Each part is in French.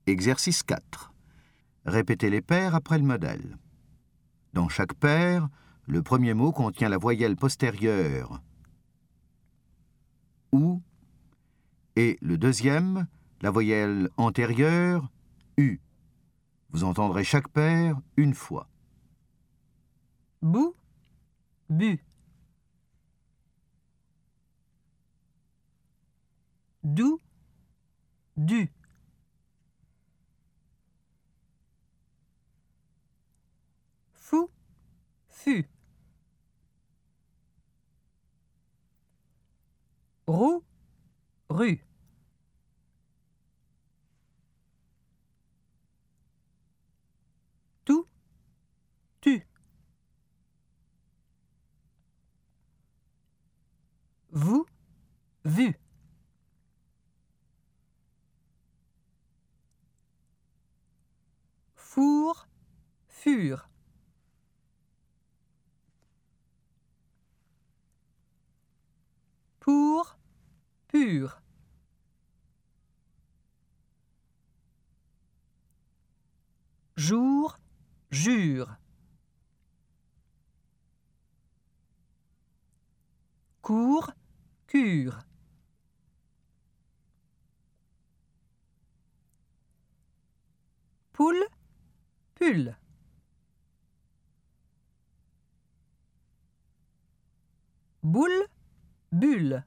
Exercice 4. Répétez les paires après le modèle. Dans chaque paire, le premier mot contient la voyelle postérieure OU et le deuxième, la voyelle antérieure U. Vous entendrez chaque paire une fois. Bou, bu. Dou, du. Fou, fu. Roux, rue. Tout, tu. Vous, vu. Four, fur. Pour, pur. Jour, jure. Cours, cure. Poule, pull. Boule, bulle.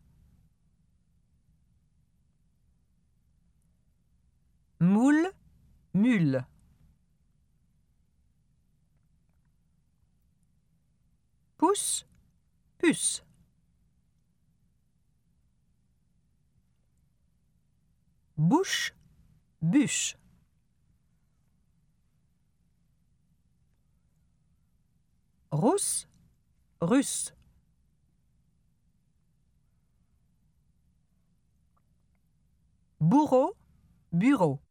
Moule, mule. Pouce, puce. Bouche, bûche. Rousse, russe. Bourreau, bureau.